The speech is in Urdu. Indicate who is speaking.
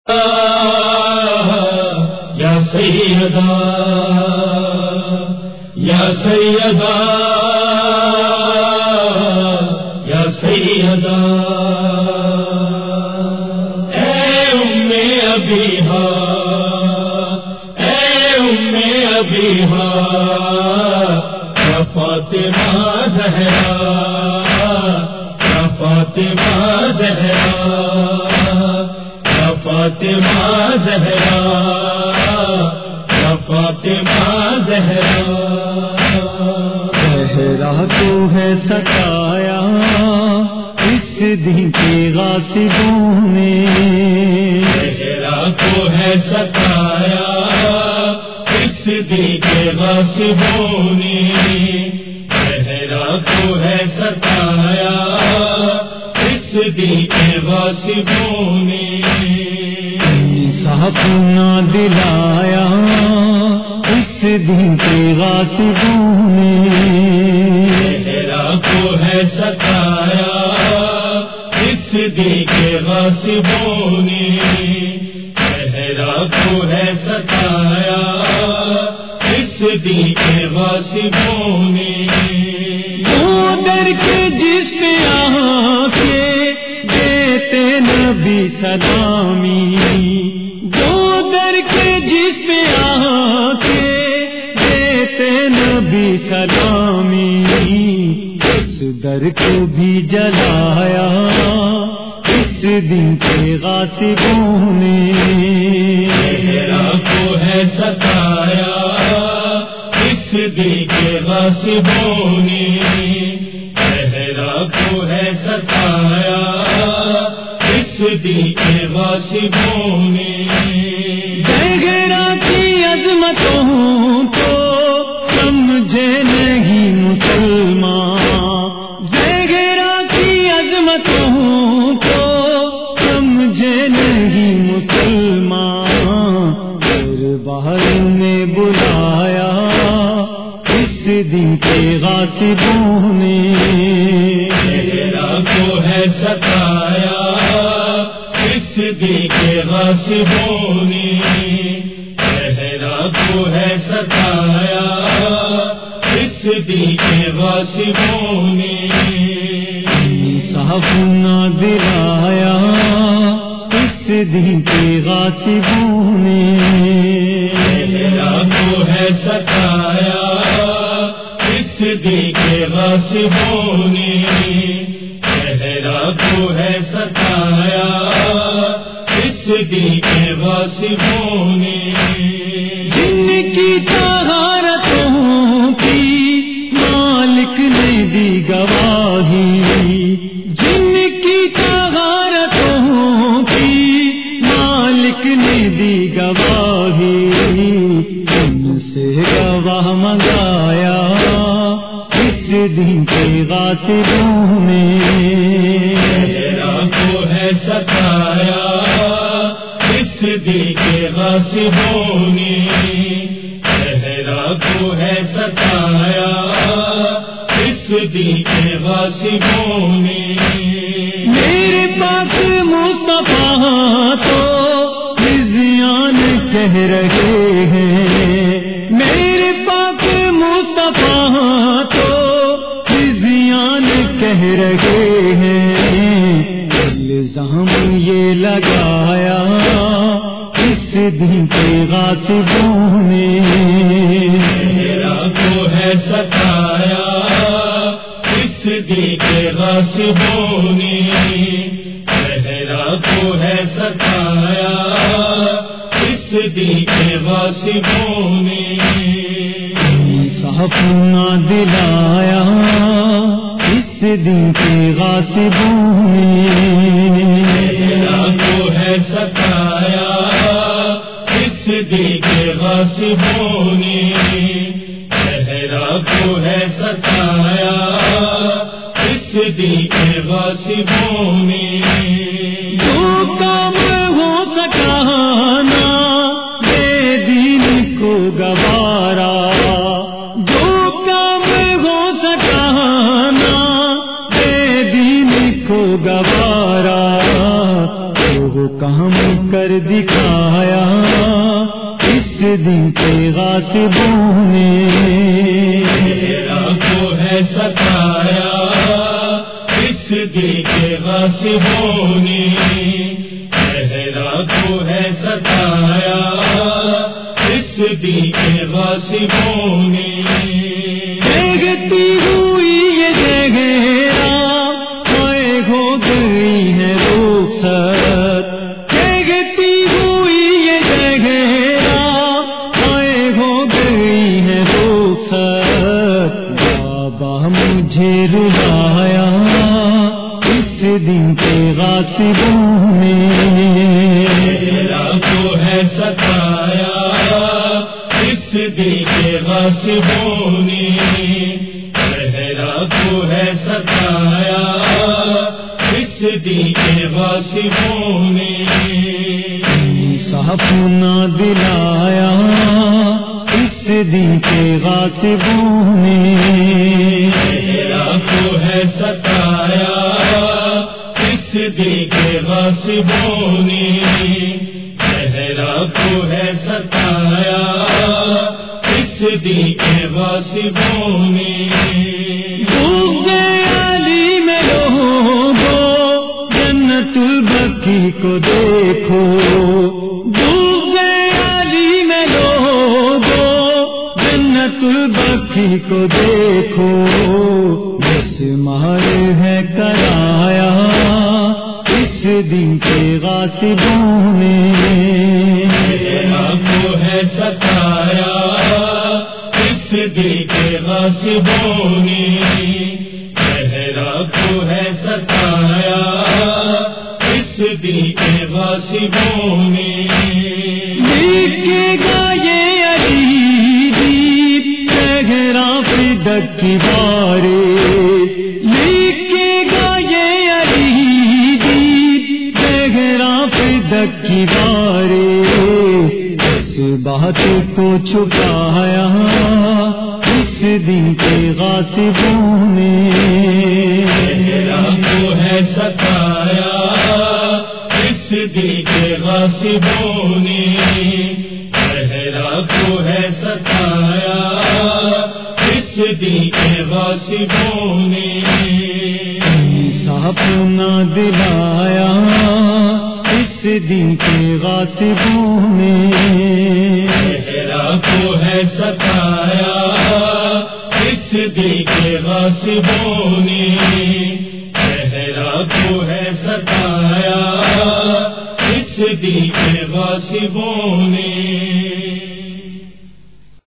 Speaker 1: یا سیدہ یا سیدہ یا سیدہ اے ام ابیہا اے ام ابیہا یا فاطمہ زہرا یا فاطمہ زہرا فاطمہ زہرا یا فاطمہ زہرا
Speaker 2: زہرا کو ہے ستایا اس دن کے غاصبوں نے،
Speaker 1: زہرا کو ہے ستایا اس دن کے غاصبوں نے، زہرا کو ہے ستایا اس دن کے غاصبوں نے،
Speaker 2: اپنا دلایا اس دن کے غاصبوں نے،
Speaker 1: زہرا کو ہے ستایا اس دن کے غاصبوں نے، زہرا کو ہے ستایا اس دن کے غاصبوں نے،
Speaker 2: وہ در کے جس پہ آ کے دیتے نبی سلامی، سلامی اس در کو بھی جلایا اس دن کے غاصبوں نے،
Speaker 1: زہرا کو ہے ستایا اس دن کے غاصبوں نے، زہرا کو ہے ستایا اس دن کے غاصبوں نے،
Speaker 2: زہرا کی عظمتوں کو سمجھے نہیں مسلمان، زہرا کی عظمتوں کو سمجھے نہیں مسلمان، دربار نے بلایا اس دن کے غاصبوں نے،
Speaker 1: زہرا کو ہے ستایا اس دن کے غاصبوں نے، زہرا کو ہے ستایا اس دن کے غاصبوں نے،
Speaker 2: انصاف نہ دلایا اس دن کے غاصبوں نے،
Speaker 1: زہرا کو ہے ستایا اس دن کے غاصبوں نے، زہرا کو ہے ستایا اس دن کے غاصبوں نے،
Speaker 2: جن کی طہارتوں کی مالک نے دی گواہی، جن کی طہارتوں کی مالک نے دی گواہی، ان سے گواہ منگایا اس دن کے غاصبوں نے،
Speaker 1: زہرا کو ہے ستایا اس دن کے غاصبوں نے، زہرا کو ہے ستایا اس دن کے غاصبوں نے،
Speaker 2: میرے پاس مصطفیٰ تو رضیان کہہ رہے ہیں، میرے پاس مصطفیٰ تو رضیان کہہ رہے ہیں، الزام یہ لگایا اس دن کے غاصبوں نے،
Speaker 1: زہرا کو ہے ستایا اس دن کے غاصبوں نے، زہرا کو ہے ستایا اس دن کے غاصبوں نے،
Speaker 2: انصاف نہ دلایا اس دن کے غاصبوں نے،
Speaker 1: زہرا کو ہے ستایا اس دن کے غاصبوں نے، زہرا کو ہے ستایا اس دن کے غاصبوں نے،
Speaker 2: جو کام ہو سکانا بے دین کو گوارا، جو کام ہو سکانا بے دین کو گوارا، وہ کام کر دیا دکھایا اس دن کے غاصبوں نے،
Speaker 1: چہرہ کو ہے ستایا اس دن کے غاصبوں نے، چہرہ کو ہے ستایا اس دن کے غاصبوں نے،
Speaker 2: دیکھتی ہوئی یہ چہرہ ہوئے ہو گئی ہے رخصت، دیکھتی ہوئی یہ چہرہ ہوئے ہو گئی ہے رخصت، بابا مجھے رلایا اس دن کے غاصبوں نے،
Speaker 1: چہرہ کو ہے ستایا اس دن کے غاصبوں نے، چہرہ کو ہے ستایا اس دن کے غاصبوں نے،
Speaker 2: انصاف نہ دلایا اس دن کے غاصبوں نے،
Speaker 1: چہرہ کو ہے ستایا اس دن کے غاصبوں نے، چہرہ کو ہے ستایا اس دن کے غاصبوں نے،
Speaker 2: دوسرے علی میں لوگو جنت البقیع کو دیکھو، دوسرے علی میں لوگو جنت البقیع کو دیکھو، بس مہر ہے کرایا اس دن کے غاصبوں نے،
Speaker 1: چہرہ کو ہے ستایا اس دن کے غاصبوں نے، چہرہ کو ہے ستایا اس دن کے غاصبوں نے،
Speaker 2: لکھے گا یہ عجیب چہرہ فدق کی بارے، لکھے گا یہ عجیب چہرہ فدق کی بارے، اس بات کو چھپایا اس دن کے غاصبوں نے،
Speaker 1: چہرہ کو ہے ستایا اس دن کے غاصبوں نے، چہرہ کو ہے ستایا اس دن کے غاصبوں نے،
Speaker 2: انصاف نہ دلایا اس دن کے غاصبوں نے،
Speaker 1: چہرہ کو ہے ستایا اس دن کے غاصبوں نے، چہرہ کو ہے ستایا اس دن کے غاصبوں نے۔